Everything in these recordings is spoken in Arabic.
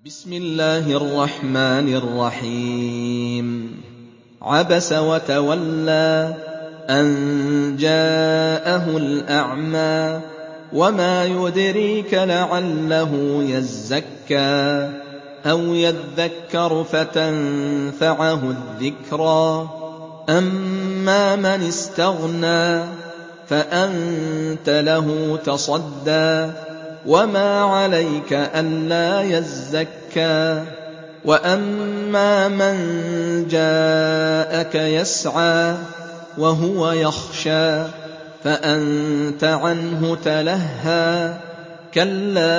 بسم الله الرحمن الرحيم عبس وتولى أن جاءه الأعمى وما يدريك لعله يزكى أو يذكر فتنفعه الذكرى أما من استغنى فأنت له تصدى وما عليك ألا يزكى وأما من جاءك يسعى وهو يخشى فأنت عنه تلهى كلا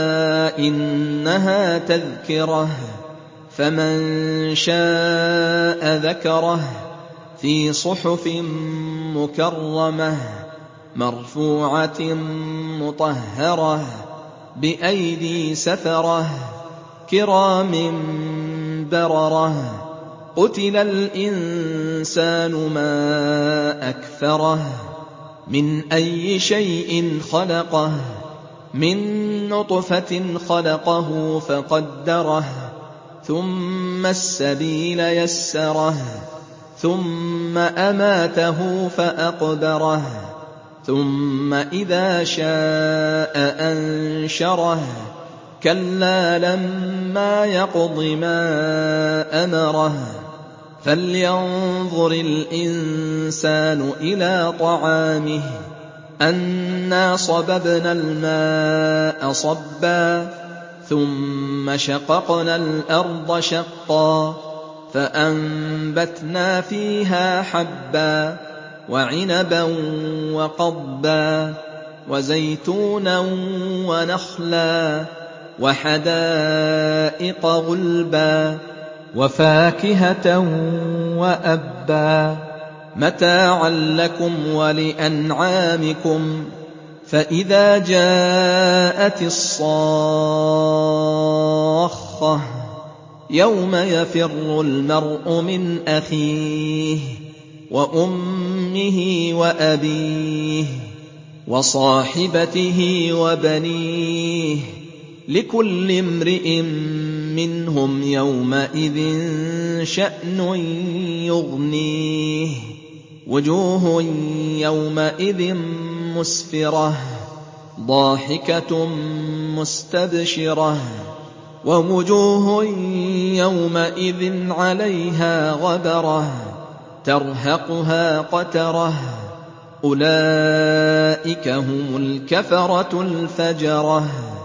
إنها تذكرة فمن شاء ذكره في صحف مكرمة مرفوعة مطهرة بأيدي سفرة كرام بررة قتل الإنسان ما أكفره من أي شيء خلقه من نطفة خلقه فقدره ثم السبيل يسره ثم أماته فأقبره ثم إذا شاء أنشره كلا لما يقض ما أمره فلينظر الإنسان إلى طعامه أنا صببنا الماء صبا ثم شققنا الأرض شقا فأنبتنا فيها حبا وعنبا وقضبا وزيتونا ونخلا وحدائق غلبا وفاكهة وأبا متاعا لكم ولأنعامكم فإذا جاءت الصاخة يوم يفر المرء من أخيه وأمه وأبيه وصاحبته وبنيه لكل امرئ منهم يومئذ شأن يغنيه وجوه يومئذ مسفرة ضاحكة مستبشرة ووجوه يومئذ عليها غبرة ترهقها قترة أولئك هم الكفرة الفجرة